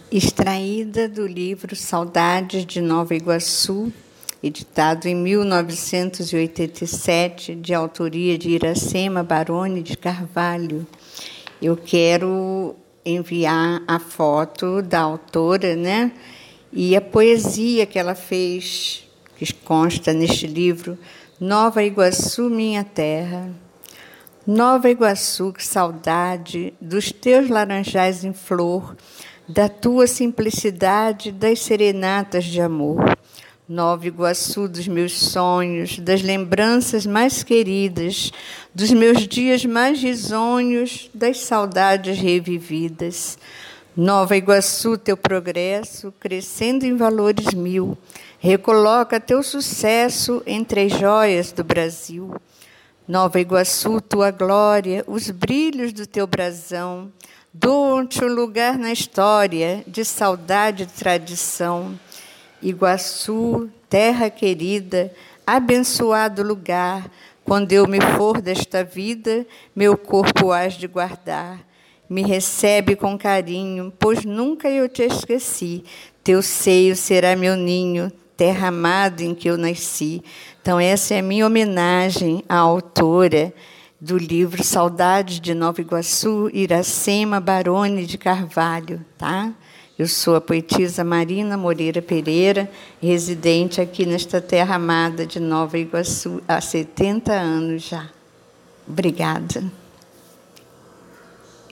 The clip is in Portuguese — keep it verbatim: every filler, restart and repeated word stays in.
Extraída do livro Saudades de Nova Iguaçu, editado em mil novecentos e oitenta e sete, de autoria de Iracema Baroni de Carvalho. Eu quero enviar a foto da autora, né? E a poesia que ela fez, que consta neste livro, Nova Iguaçu, minha terra. Nova Iguaçu, que saudade dos teus laranjais em flor, da tua simplicidade, das serenatas de amor. Nova Iguaçu dos meus sonhos, das lembranças mais queridas, dos meus dias mais risonhos, das saudades revividas. Nova Iguaçu, teu progresso, crescendo em valores mil, recoloca teu sucesso entre as joias do Brasil. Nova Iguaçu, tua glória, os brilhos do teu brasão, doam-te um lugar na história de saudade e tradição. Iguaçu, terra querida, abençoado lugar, quando eu me for desta vida, meu corpo hás de guardar. Me recebe com carinho, pois nunca eu te esqueci. Teu seio será meu ninho, terra amada em que eu nasci. Então, essa é a minha homenagem à autora do livro Saudades de Nova Iguaçu, Iracema Baroni de Carvalho. Tá? Eu sou a poetisa Marina Moreira Pereira, residente aqui nesta terra amada de Nova Iguaçu há setenta anos já. Obrigada.